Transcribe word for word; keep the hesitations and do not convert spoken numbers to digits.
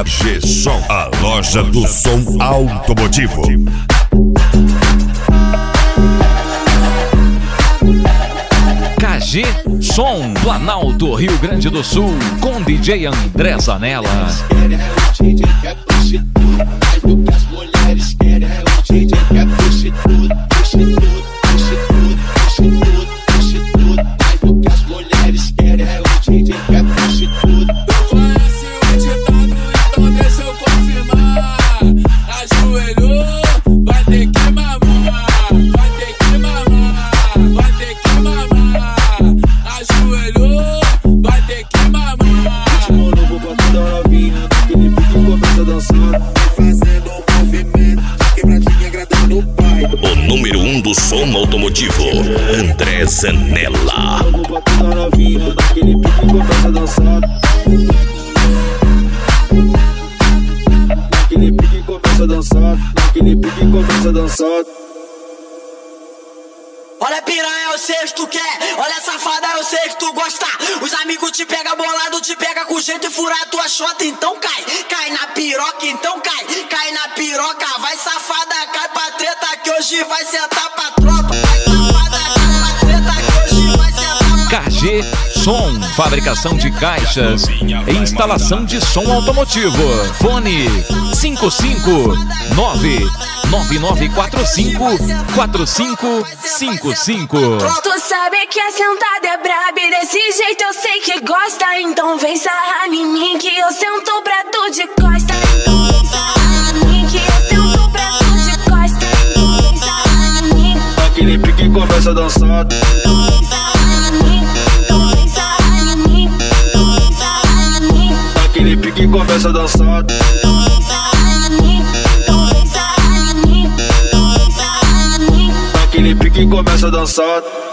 K G Som, a loja do som automotivo. K G Som, Planalto, Rio Grande do Sul, com D J André Zanella. O número um do som automotivo, André Zanella. Naquele pique começa a dançar, naquele pique começa a dançar. Olha piranha, eu sei que tu quer. Olha safada, eu sei que tu gosta. Os amigos te pega bolado, te pega com jeito e fura a tua chota. Então cai, cai na piroca, então cai. Cai na piroca, vai safada, cai pra treta que hoje vai sentar pra tropa. Vai safada, cai pra treta que hoje vai sentar pra K G Som, fabricação de caixas e instalação de som automotivo. Fone cinco cinco nove nove nove quatro cinco quatro cinco cinco cinco. Tu sabe que a sentada é braba e desse jeito eu sei que gosta. Então vem sarrar em mim que eu sento pra tu de costa. Então vem sarrar em mim que eu sento pra tu de costa. Então vem sarrar em mim. Naquele pique começa a dançar. Então vem sarrar em mim. Então vem sarrar em mim. Então vem sarrar em mim. Naquele pique começa a dançar. Então vem sarrar em mim. Então vem sarrar em mim. Então vem sarrar em mim. Naquele pique começa a dançar.